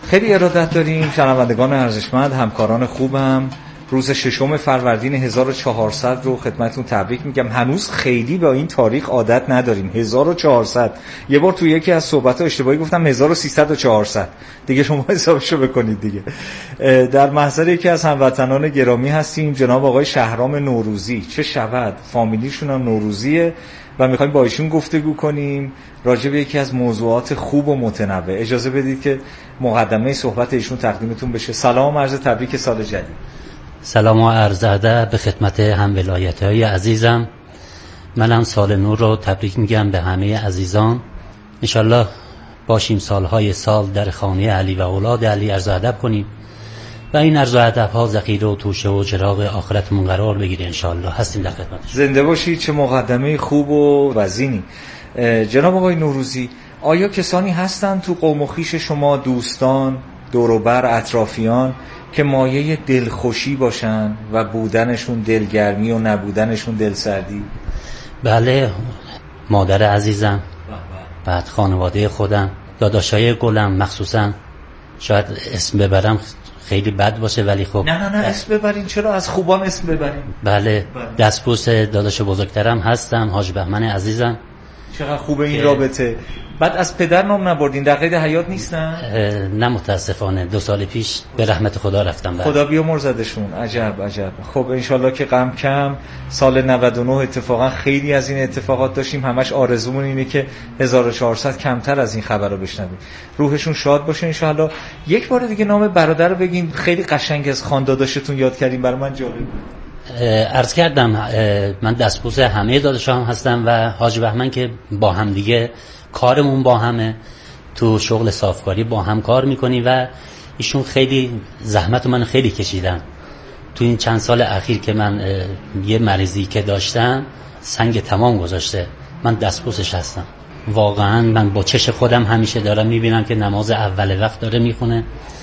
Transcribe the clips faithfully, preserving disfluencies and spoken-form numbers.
خیلی ارادت داریم شنوندگان ارزشمند، همکاران خوبم. روز ششم فروردین هزار و چهارصد رو خدمتتون تبریک میگم. هنوز خیلی با این تاریخ عادت نداریم. هزار و چهارصد، یه بار تو یکی از صحبت‌ها اشتباهی گفتم هزار و سیصد و چهارصد، دیگه شما حسابشو بکنید دیگه. در محضر یکی از هموطنان گرامی هستیم، جناب آقای شهرام نوروزی. چه شود، فامیلیشون هم نوروزیه و میخوایم با ایشون گفتگو کنیم راجع به یکی از موضوعات خوب و متنوع. اجازه بدید که مقدمه صحبت ایشون تقدیمتون بشه. سلام، عرض تبریک سال جدید. سلام و عرض ادب به خدمت هم ولایت‌های عزیزم. منم سال نو رو تبریک میگم به همه عزیزان. انشالله باشیم سالهای سال در خانه علی و اولاد علی عرض ادب کنیم و این عرض ادب ها ذخیره و توشه و چراغ آخرتمون قرار بگیره. انشالله هستیم در خدمتش. زنده باشید. چه مقدمه خوب و وزینی. جناب آقای نوروزی، آیا کسانی هستن تو قوم و خویش شما، دوستان، دور و بر، اطرافیان که مایه دلخوشی باشن و بودنشون دلگرمی و نبودنشون دلسردی؟ بله، مادر عزیزم، بعد خانواده خودم، داداشای گلم، مخصوصا شاید اسم ببرم خیلی بد باشه ولی خب نه نه نه اسم ببرین. چرا؟ از خوبان اسم ببرین. بله, بله. دستبوس داداش بزرگترم هستم، حاج بهمن عزیزم. چقدر خوبه این رابطه. بعد از پدر نام نبردین، در قید حیات نیستن؟ نه متاسفانه، دو سال پیش به رحمت خدا رفتم. بعد خدا بیامرزدشون. عجب عجب. خب انشالله که غم کم. سال نود و نه اتفاقا خیلی از این اتفاقات داشتیم، همش آرزومون اینه که هزار و چهارصد کمتر از این خبر رو بشنویم. روحشون شاد باشه انشالله. یک بار دیگه نام برادر رو بگین، خیلی قشنگ از خان داداشتون یاد کردیم، برای من جالب بود. عرض کردم من دستبوس همه داداشام هستم و حاج بهمن که با هم دیگه کارمون با همه، تو شغل صافکاری با هم کار میکنیم و ایشون خیلی زحمت من خیلی کشیدن تو این چند سال اخیر که من یه مریضی که داشتم سنگ تمام گذاشته. من دستبوسش هستم واقعا. من با چش خودم همیشه دارم میبینم که نماز اول وقت داره میخونه.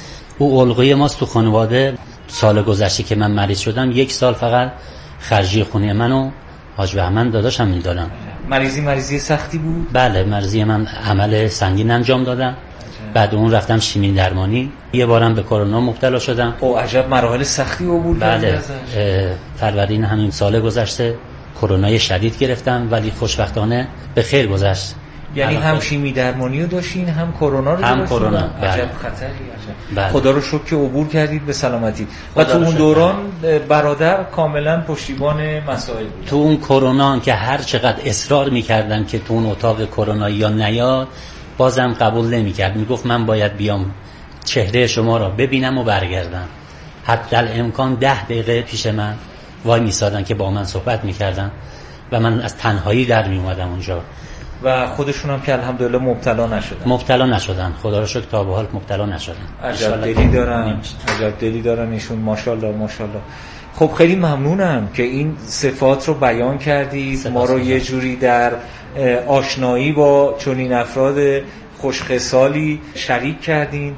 او الگوی ماست تو خانواده. سال گذشته که من مریض شدم یک سال فقط خرجی خونه منو حاج بهمن داداشم میدادم. مریضی مریضی سختی بود؟ بله، مریضی من عمل سنگین انجام دادم. بعد اون رفتم شیمی درمانی. یه بارم به کرونا مبتلا شدم. او عجب، مراحل سختی بود. بله، فروردین همین سال گذشته کرونا شدید گرفتم ولی خوشبختانه به خیر گذشت. یعنی هم شیمی درمانی رو داشتین هم کرونا رو هم کرونا. عجب بله. خطری. عجب. بله. خدا رو شکر که عبور کردید به سلامتی. و تو اون دوران برادر کاملا پشتیبان مسائل بود. تو اون کرونا که هر چقدر اصرار میکردن که تو اون اتاق کرونا یا نیاد، بازم قبول نمیکرد. میگفت من باید بیام چهره شما رو ببینم و برگردم. حتی الامکان ده دقیقه پیش من وای میسادن که با من صحبت میکردن و من از تنهایی در میومدم اونجا. و خودشون هم که الحمدلله مبتلا نشدن. مبتلا نشدن، خدا رو شکر تا به حال مبتلا نشدن. عجب دلی دارن، عجب دلی دارن ایشون، ماشاءالله ماشاءالله. خب خیلی ممنونم که این صفات رو بیان کردید، ما رو یه جوری در آشنایی با چنین افراد خوشخصالی شریک کردین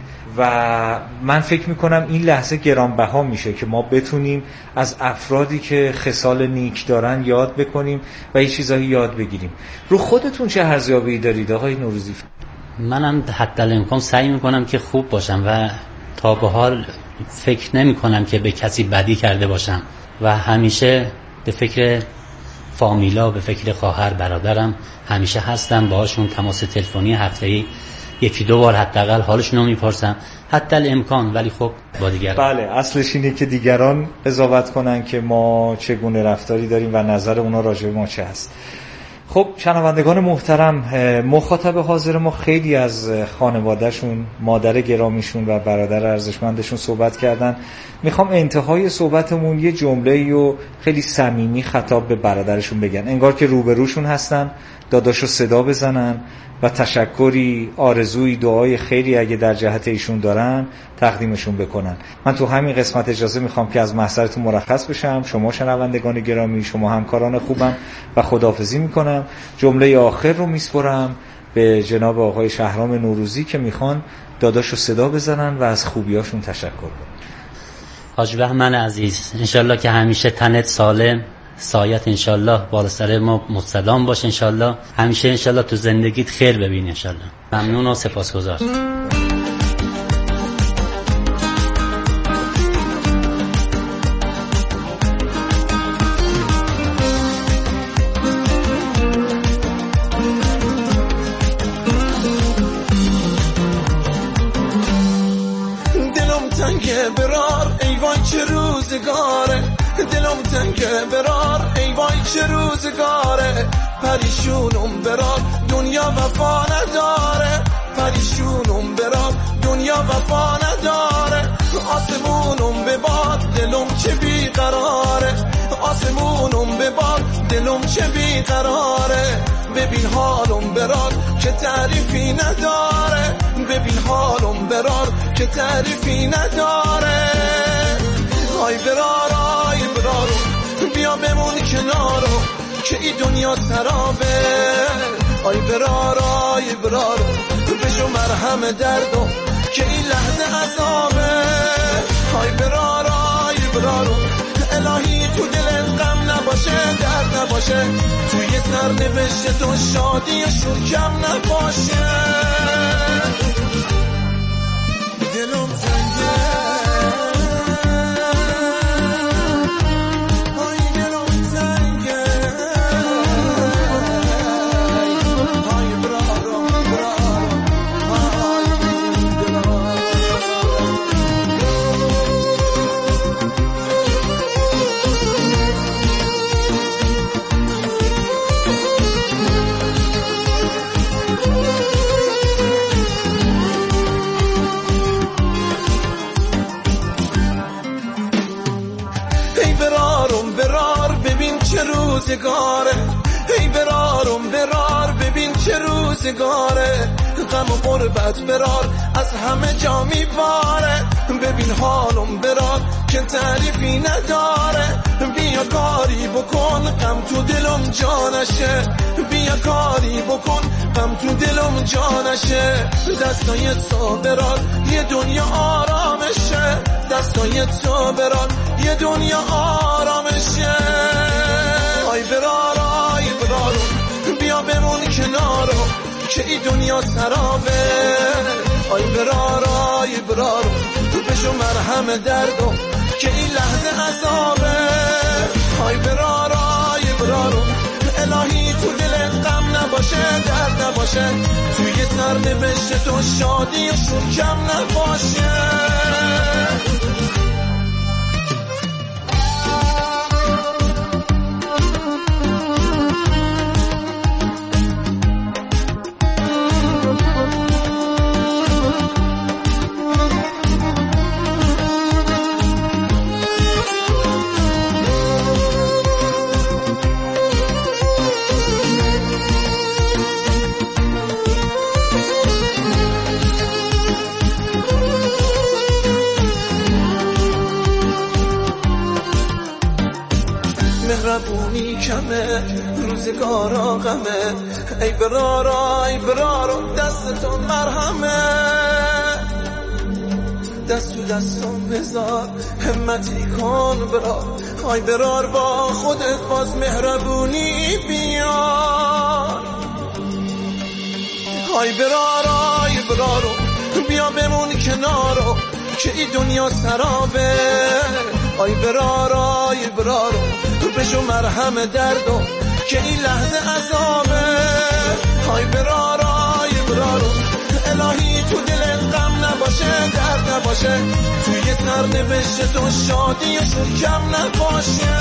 و من فکر میکنم این لحظه گرانبها میشه که ما بتونیم از افرادی که خصال نیک دارن یاد بکنیم و یه چیزایی یاد بگیریم. رو خودتون چه ارزیابی دارید آقای نوروزی؟ منم حتی الامکان سعی میکنم که خوب باشم و تا به حال فکر نمیکنم که به کسی بدی کرده باشم و همیشه به فکر فامیلا، به فکر خواهر برادرم همیشه هستم، باهاشون تماس تلفنی هفته‌ای یکی دو بار حداقل حالشون رو میپرسم حتی الامکان. ولی خب با دیگران بله، اصلش اینه که دیگران قضاوت کنن که ما چگونه رفتاری داریم و نظر اونا راجع به ما چه هست. خب شنوندگان محترم، مخاطب حاضر ما خیلی از خانوادهشون، مادر گرامیشون و برادر ارزشمندشون صحبت کردن. میخوام انتهای صحبتمون یه جمله‌ای رو خیلی صمیمی خطاب به برادرشون بگن، انگار که روبروشون هستن، داداشو صدا بزنن و تشکری، آرزوی، دعای خیری اگه در جهت ایشون دارن تقدیمشون بکنن. من تو همین قسمت اجازه میخوام که از محضرتون مرخص بشم. شما شنوندگان گرامی، شما همکاران خوبم و خداحافظی میکنم. جمله آخر رو میسپرم به جناب آقای شهرام نوروزی که میخوان داداشو صدا بزنن و از خوبیاشون تشکر کنن. حاج بهمن عزیز، انشالله که همیشه تنت سالم، سایت انشالله بالا سر ما مستدام باشه، انشالله همیشه انشالله تو زندگیت خیر ببین انشالله. ممنون و سپاسگزار. تنگه برار ای وای چه روزگاره، دلم تنگه برار ای وای چه روزگاره، پریشونم برار دنیا وفا نداره، پریشونم برار دنیا وفا نداره، آسمونم بباد دلم چه بیقراره، آسمونم بباد دلم چه بیقراره، ببین حالم برار که تعریفی نداره، ببین حالم برار که تعریفی نداره، آی برار آی برار بیا بمون کنارو که ای دنیا سرابه، آی برار آی برار بجو مرهم دردو که این لحظه عذابه، آی برار آی برار الهی تو دل غم نباشه درد نباشه، توی سر نوشته تو شادی شور کم نباشه، دلم تنگه روزگاره، ای برارم برار ببین چه روزگاره، غم و غربت برار از همه جا میباره، ببین حالم برار که تعریفی نداره، بیا کاری بکن غم تو دلم جانشه، بیا کاری بکن غم تو دلم جانشه، دستای تو برار یه دنیا آرامشه، دستای تو برار یه دنیا آرامشه، آی برار آی برار بیا بمون کنارو که ای دنیا سرابه، آی برار آی برار بشو مرهم دردو که این لحظه عذابه، آی برار آی برار الهی تو دل غم نباشه درد نباشه، توی سر نوشته تو شادی شور کم نباشه. مهربونی کمه روزگارا غمه، ای برارا ای برارا دستتون مرهمه، دست تو دستم بذار همتی کن برار، ای برار با خودت باز مهربونی بیار، ای برارا ای برارو بیا بمون کنارو که ای دنیا سرابه، ای برارا ای برارو بشو مرهم دردو که این لحظه عذابه، ای برارا ای برارو الهی تو دل غم نباشه درد نباشه، توی سر نوشته تو شادی شور کم نباشه.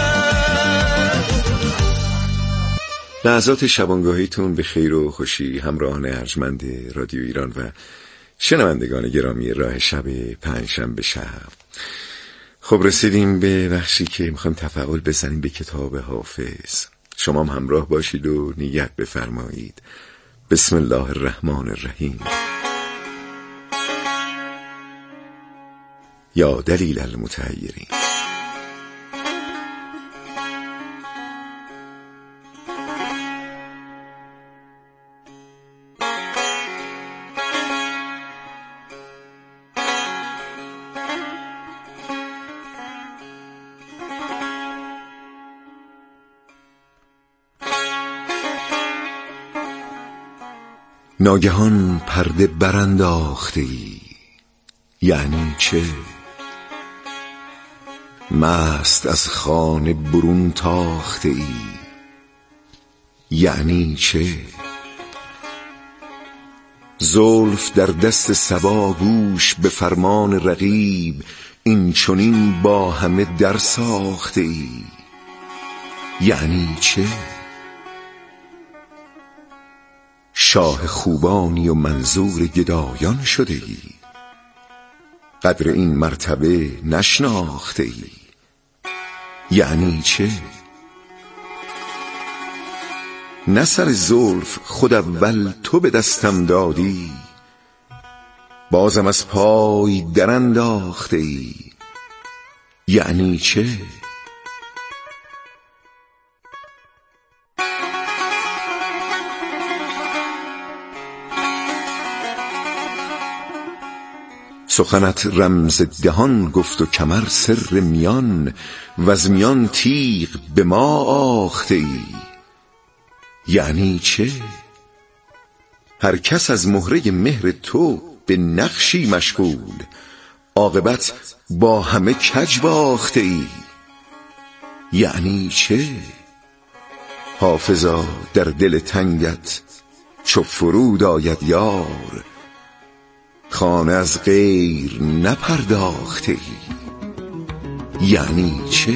لحظات شبانگاهیتون به خیر و خوشی همراهان ارجمند رادیو ایران و شنوندگان گرامی راه شب پنجشنبه شب. خب رسیدیم به بخشی که میخوایم تفاعل بزنیم به کتاب حافظ. شما هم همراه باشید و نیت بفرمایید. بسم الله الرحمن الرحیم. یا دلیل المتحیرین. ناگهان پرده برانداخته ای، یعنی چه؟ مست از خانه برون تاخته ای، یعنی چه؟ زلف در دست صبا گوش به فرمان رقیب، این چنین با همه در ساخته ای، یعنی چه؟ شاه خوبانی و منظور گدایان شده ای، قدر این مرتبه نشناخته ای، یعنی چه؟ نه سر زلف خود اول تو به دستم دادی، بازم از پای در انداخته ای، یعنی چه؟ سخنت رمز دهان گفت و کمر سر میان، و از میان تیغ به ما آخته ای، یعنی چه؟ هر کس از مهره مهر تو به نقشی مشغول، عاقبت با همه کج باخته ای، یعنی چه؟ حافظا در دل تنگت چو فرود آید یار، خانه از غیر نپرداخته ای، یعنی چه؟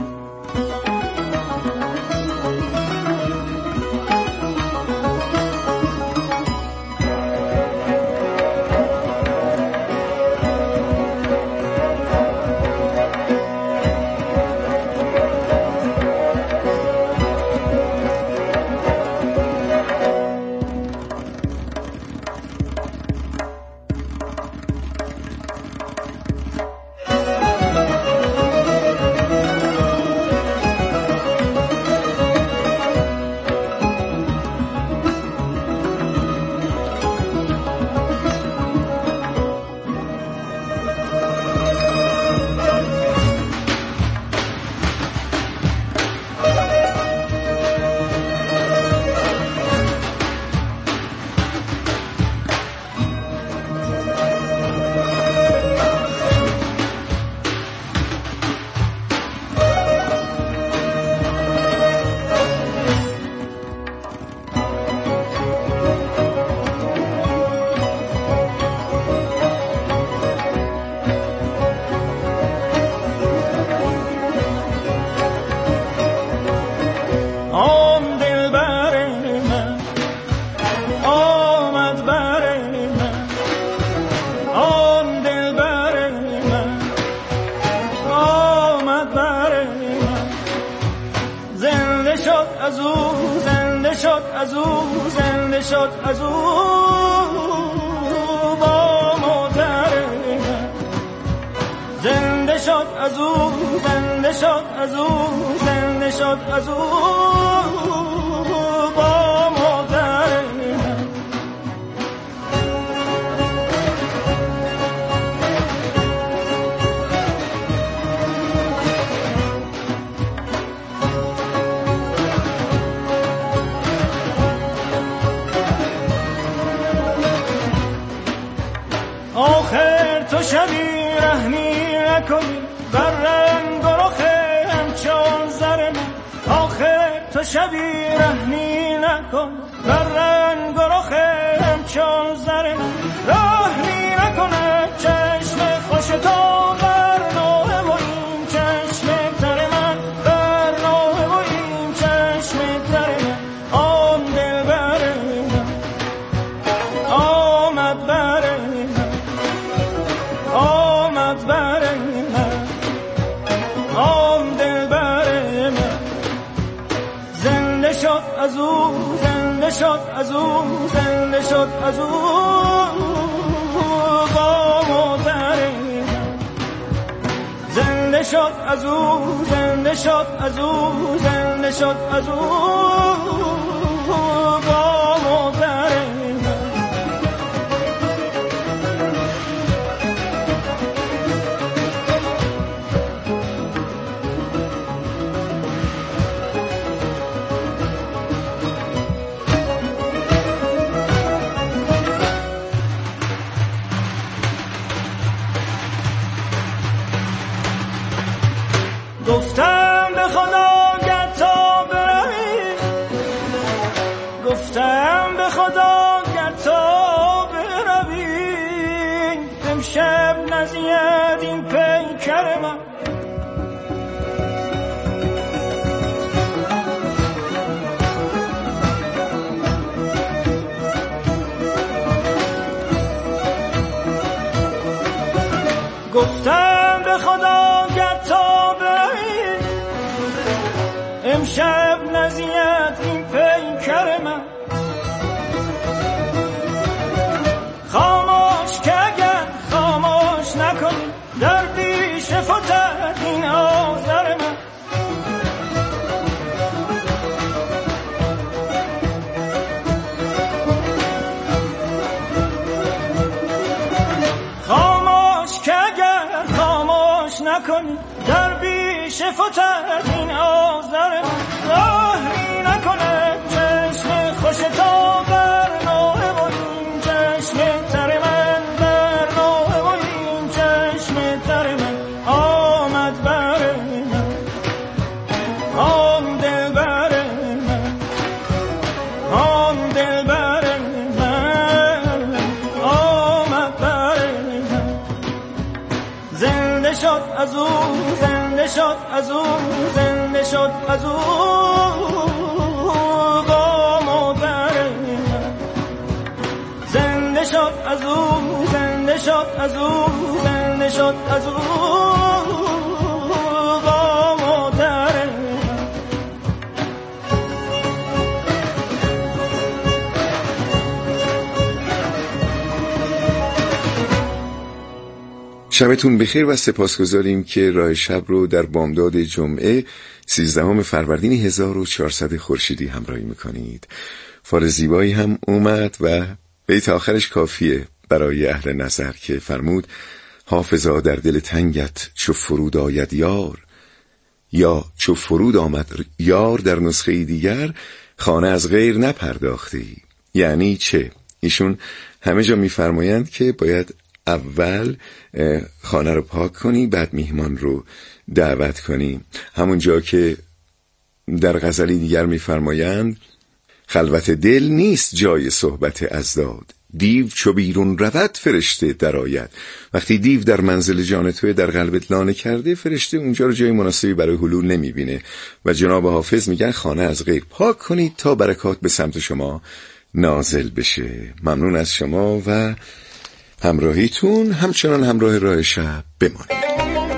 آخر تو شبی رحمی نکنی بر رنگ و رخ همچون زر من، آخر تو شبی رحمی نکن بر رنگ و رخ همچون زر من، رحمی نکنه چشم خوش تو بر نوه و این چشم تر من، بر نوه و این چشم تر من. آن دل بر من آمد بر من، آمد بر من، آن دل بر من، زنده شد از او، زنده شد از او، زنده شد از او با مادر من، زنده شد از او، زنده شد از او، زنده شد از او با مادر من. گفتم به خدا گر تا بروی، گفتم به خدا گر تا بروی، امشب نزید این پیک پیکر من. گفتم به خدا گر تا بری امشب نزید این پیکر من. خاموش که اگر خاموش نکنی در پیش فتد این آذر من. خاموش که اگر خاموش نکنی در پیش فتد این آذر من. راهی نکنه چشم خوش تو بر نوه و این چشم تر من بر نوه و این چشم تر من آمد بر من. آم دل بر من آم دل بر من آمد بر من. زنده شد از او زنده شد از او زنده شد از او با مادر من. زنده شد از او زنده شد از او زنده شد از او با مادر من. شبتون بخیر و سپاسگزاریم که راه شب رو در بامداد جمعه سیزدهم فروردین هزار و چهارصد خورشیدی همراهی میکنید. فال زیبایی هم اومد و بیت آخرش کافیه برای اهل نظر که فرمود حافظا در دل تنگت چو فرود آید یار، یا چو فرود آمد یار در نسخه دیگر خانه از غیر نپرداختی. یعنی چه؟ ایشون همه جا میفرمایند که باید اول خانه رو پاک کنی بعد میهمان رو دعوت کنی. همون جا که در غزلی دیگر میفرمایند خلوت دل نیست جای صحبت ازداد، دیو چو بیرون رود فرشته درآید. وقتی دیو در منزل جان توی در قلبت لانه کرده، فرشته اونجا رو جای مناسبی برای حلول نمیبینه و جناب حافظ میگن خانه از غیر پاک کنید تا برکات به سمت شما نازل بشه. ممنون از شما و همراهیتون. همچنان همراه راه شب بمانید.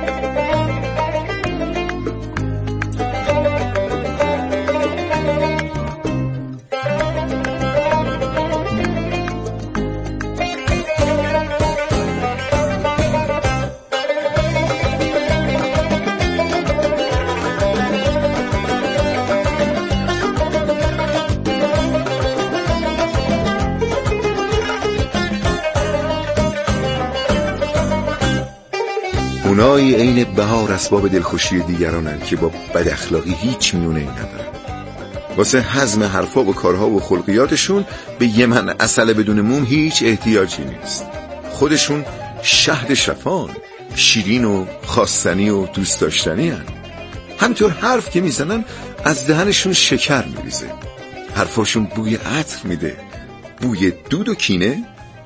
اونایی عین بهار اسباب دلخوشی دیگرانن که با بد اخلاقی هیچ میونه‌ای ندارن. واسه هضم حرفا و کارها و خلقیاتشون به یه من عسل بدون موم هیچ احتیاجی نیست. خودشون شهد شفان، شیرین و خواستنی و دوست داشتنی هن. همینطور حرف که میزنن از دهنشون شکر میریزه. حرفاشون بوی عطر میده. بوی دود و کینه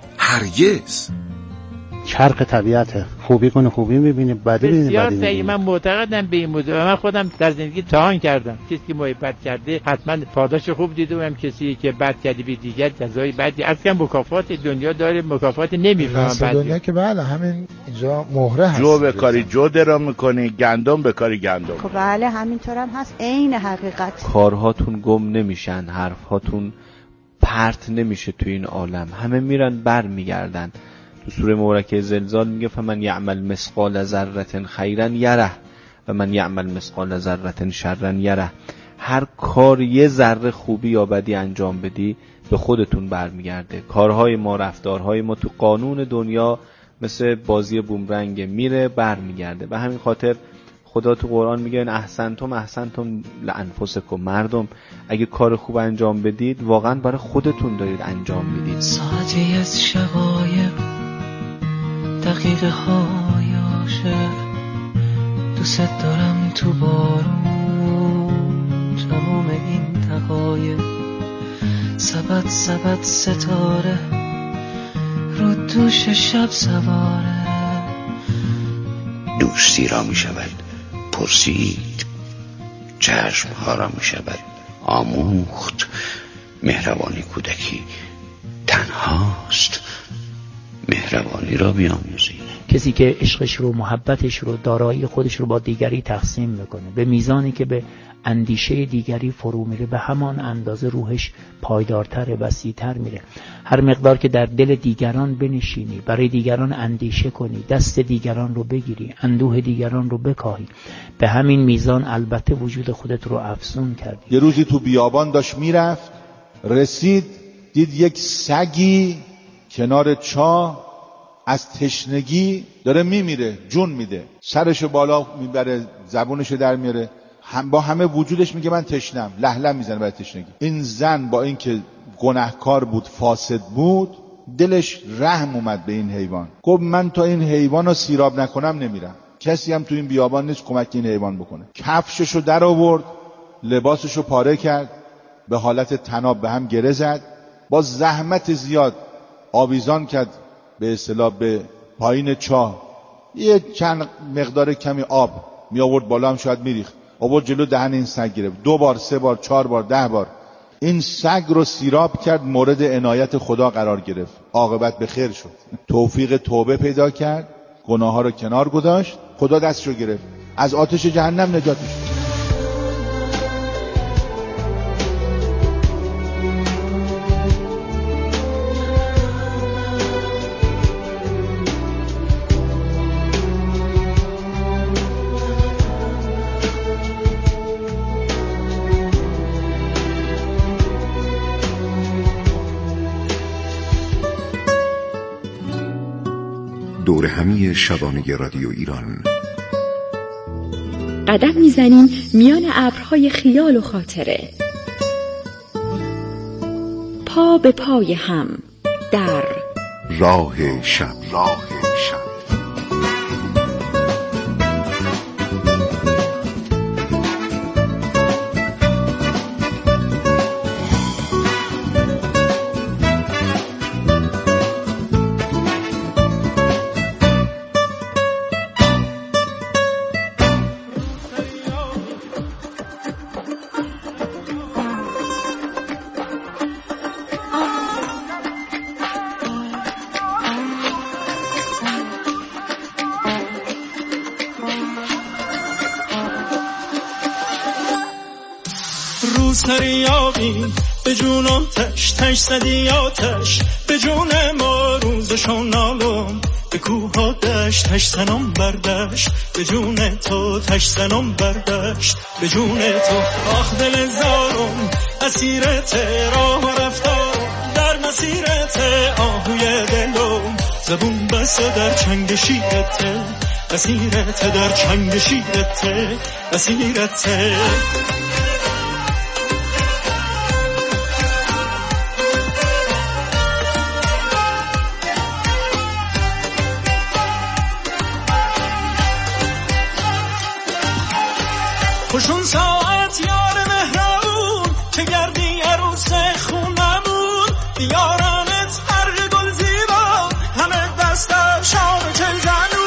هرگز. چرخ طبیعته، خوبی کنه خوبی میبینه، بدی میبینه بسیار بدی صحیح. من معتقدم به این موضوع و من خودم در زندگی تهان کردم. کسی که محبت کرده حتما پاداش خوب دیده و هم کسی که بد کرده به دیگر جزای بدی اصلا مکافات دنیا داره، مکافات نمیفهمم بعد دنیا که بله همین اینجا مهره هست. جو به کاری جو درام میکنی، گندم به کاری گندم. خب بله همینطورم هست، عین حقیقت. کارهاتون گم نمیشن، حرفهاتون پرت نمیشه تو این عالم، همه میرن بر میگردن. تو سوره مبارکه زلزال میگه فمن یعمل مثقال ذره خیرا یره و من یعمل مثقال ذره شرا یره. هر کار یه ذره خوبی یا بدی انجام بدی به خودتون برمیگرده. کارهای ما، رفتارهای ما تو قانون دنیا مثل بازی بومرنگ میره برمیگرده. به همین خاطر خدا تو قرآن میگه ان احسنتم احسنتم لانفسکم. مردم اگه کار خوب انجام بدید واقعا برای خودتون دارید انجام میدید. ساعتی از شقایق دقیقه های عاشق دوست دارم تو بارون تمام این دقایق سبد سبد ستاره رو دوش شب سواره. دوش دوستی را می شود پرسید، چشم ها را می شود آموخت. مهربانی کودکی تنهاست، مهربانی را بیاموزید. کسی که عشقش رو، محبتش رو، دارایی خودش رو با دیگری تقسیم میکنه، به میزانی که به اندیشه دیگری فرو میره، به همان اندازه روحش پایدارتر، وسیع‌تر میره. هر مقدار که در دل دیگران بنشینی، برای دیگران اندیشه کنی، دست دیگران رو بگیری، اندوه دیگران رو بکاهی، به همین میزان البته وجود خودت رو افزون کردی. یه روزی تو بیابان داشت میرفت، رسید دید یک سگی کنار چاه از تشنگی داره میمیره، جون میده، سرشو بالا میبره، زبونشو در میاره، هم با همه وجودش میگه من تشنم، لهله میزنه برای تشنگی. این زن با اینکه گناهکار بود، فاسد بود، دلش رحم اومد به این حیوان. گفت من تا این حیوان رو سیراب نکنم نمیرم، کسی هم تو این بیابان نیست کمک این حیوان بکنه. کفششو در آورد، لباسشو پاره کرد، به حالت طناب به هم گره زد، با زحمت زیاد آویزان کرد به اصطلاح به پایین چاه. یه چند مقدار کمی آب می آورد بالا، هم شاید میریخت، آورد جلو دهن این سگ گرفت. دو بار، سه بار، چهار بار، ده بار این سگ رو سیراب کرد، مورد عنایت خدا قرار گرفت، عاقبت به خیر شد. توفیق توبه پیدا کرد، گناه ها رو کنار گذاشت، خدا دستشو گرفت، از آتش جهنم نجاتش داد. دور همی شبانه رادیو ایران. قدم میزنیم میان ابرهای خیال و خاطره، پا به پای هم در راه شب. راه شب سریابی به جون آتش، تش زدی آتش به جون ما، روزشون نالم به کوه ها دشت، تش زنم بردشت به جون تو، تش زنم بردشت به جون تو. آخ دل زارم اسیرت، راه و رفتارم در مسیرت، آهوی دلم زبون بسته در چنگ شیرت، اسیرت در چنگ شیرت، اسیرت. خوشون ساعت یار مهربون که گردی عروس خونمون، دیارانت برق گل زیبا، همه دستم شام چل زنون.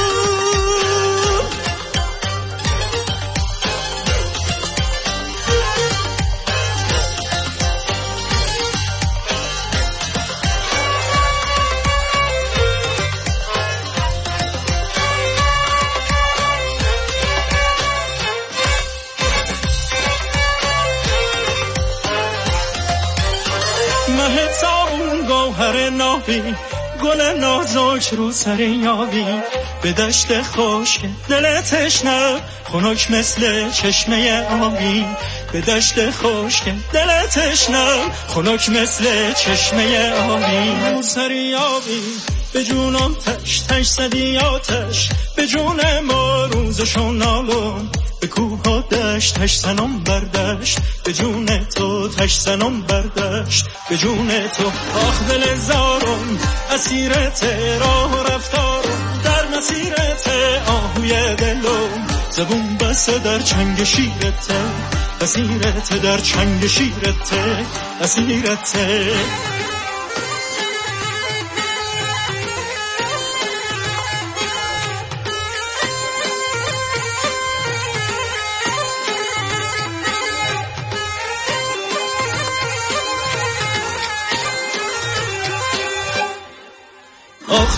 نابی گل نازک رو سر یابی، به دشت خشک دل تشنه خنک مثل چشمه آبی، به دشت خشک دل تشنه خنک مثل چشمه آبی. رو سر یابی به جونم تش، تش زدی آتش به جون ما، روزشون نالم به کوه ها دشت، تش زنم بردشت به جون تو، تش زنم بردشت به جون تو. آخ دل زارم اسیرت، راه و رفتارم در مسیرت، آهوی دلم زبون بسته در چنگ شیرت، اسیرت در چنگ شیرت، اسیرت.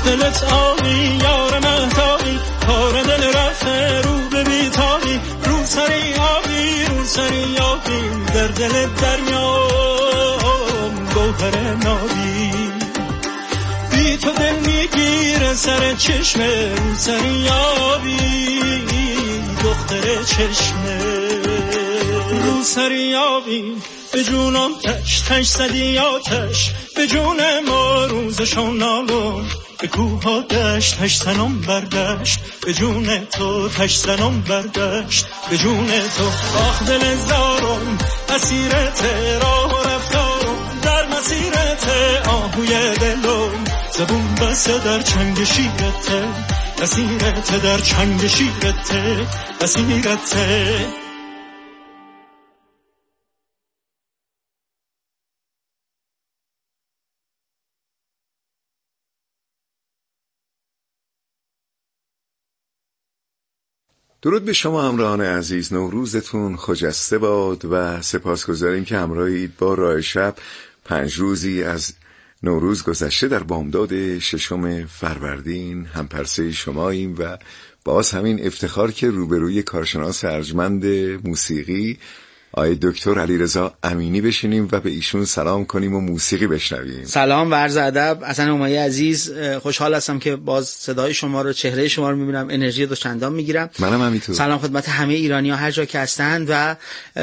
دلت آبی یار مهتابی کار دل رفته رو به بیتابی رو سری آبی رو سری آبی در دل دریام گوهر نابی بی تو دل میگیره سر چشمه رو سری آبی دختر چشمه رو سری آبی به جونم تش تش زدی آتش به جون ما روزشون نالون به کوه ها دشت تش زنم بردشت به جون تو تش زنم بردشت به جون تو آخ دل زارم اسیرت راه و رفتارم در مسیرت آهوی دلم زبون بسته در چنگ شیرت اسیرت در چنگ شیرت اسیرت. درود به شما همراهان عزیز، نوروزتون خجسته باد و سپاسگزاریم که همراهید با راه شب. پنج روزی از نوروز گذشته، در بامداد ششم فروردین همپرسه شماییم و باز همین افتخار که روبروی کارشناس ارجمند موسیقی آقای دکتر علیرضا امینی بشینیم و به ایشون سلام کنیم و موسیقی بشنویم. سلام و عرض ادب. حسن همایی عزیز، خوشحال هستم که باز صدای شما رو، چهره شما رو میبینم، انرژی دوچندان میگیرم. منم همینطور. سلام خدمت همه ایرانی‌ها هر جا که هستند. و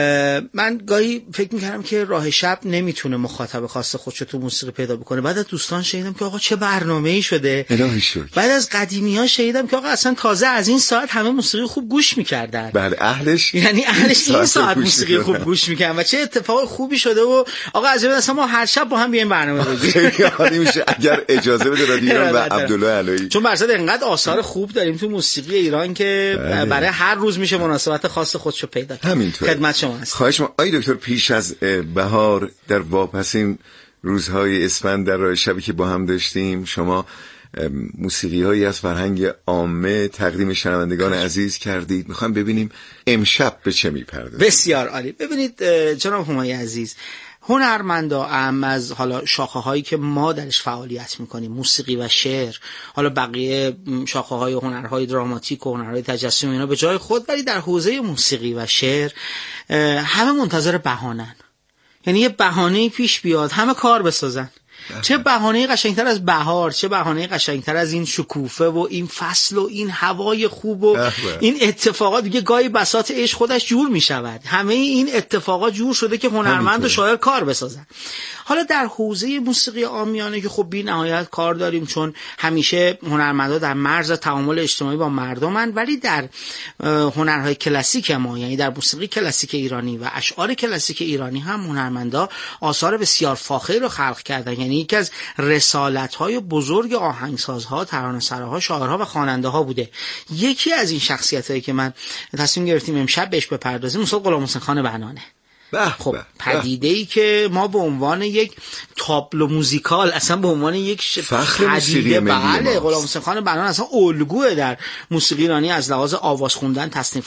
من گاهی فکر میکردم که راه شب نمیتونه مخاطب خاص خودشو تو موسیقی پیدا بکنه. بعد از دوستان شنیدم که آقا چه برنامه‌ای شده. الهی شکر. بعد از قدیمی‌ها شنیدم که آقا اصلا تازه از این ساعت همه موسیقی خوب گوش می‌کردن. بله، اهلش یعنی اهلش این ساعت موسیقی خوب گوش میکنن و چه اتفاق خوبی شده. و آقا از این اصلا ما هر شب با هم بیایم برنامه بگیم. خیلی عالی میشه اگر اجازه بده رادیو ایران و عبدالله علایی، چون برصد اینقدر آثار خوب داریم تو موسیقی ایران که بله. برای هر روز میشه مناسبت خاص خودشو پیدا کرد. همینطور. خدمت شما هست. خواهش ما آقای دکتر، پیش از بهار در واپسین روزهای اسفند در راه شبی که با هم داشتیم، شما موسیقی هایی از فرهنگ عامه تقدیم شنوندگان عزیز کردید. میخوایم ببینیم امشب به چه میپردازید. بسیار عالی. ببینید جناب همایی عزیز، هنرمندا اهم از حالا شاخه هایی که ما درش فعالیت میکنیم، موسیقی و شعر، حالا بقیه شاخه های هنرهای دراماتیک و هنرهای تجسمی، اینا به جای خود، ولی در حوزه موسیقی و شعر همه منتظر بهانن. یعنی یه بهانه‌ای پیش بیاد همه کار بسازن. چه بهانه قشنگتر از بهار، چه بهانه قشنگتر از این شکوفه و این فصل و این هوای خوب و این اتفاقات. دیگه گاهی بساط عشق خودش جور می شود. همه این اتفاقات جور شده که هنرمند و شاعر کار بسازن. حالا در حوزه موسیقی عامیانه که خب بی نهایت کار داریم، چون همیشه هنرمندا در مرز تعامل اجتماعی با مردمن، ولی در هنرهای کلاسیک ما، یعنی در موسیقی کلاسیک ایرانی و اشعار کلاسیک ایرانی هم هنرمندا آثار بسیار فاخری رو خلق کردن. یعنی یکی از رسالت‌های بزرگ آهنگسازها، ترانه‌سراها، شاعرها و خواننده‌ها بوده. یکی از این شخصیتایی که من تصمیم گرفتیم امشب بهش بپردازیم، مثلا غلام حسین خان بنانه. خب پدیده‌ای که ما به عنوان یک تابلو موزیکال، اصلا به عنوان یک پدیده، بله، غلام حسین خان بنان اصلا الگوه در موسیقی ایرانی از لحاظ آواز خوندن، تصنیف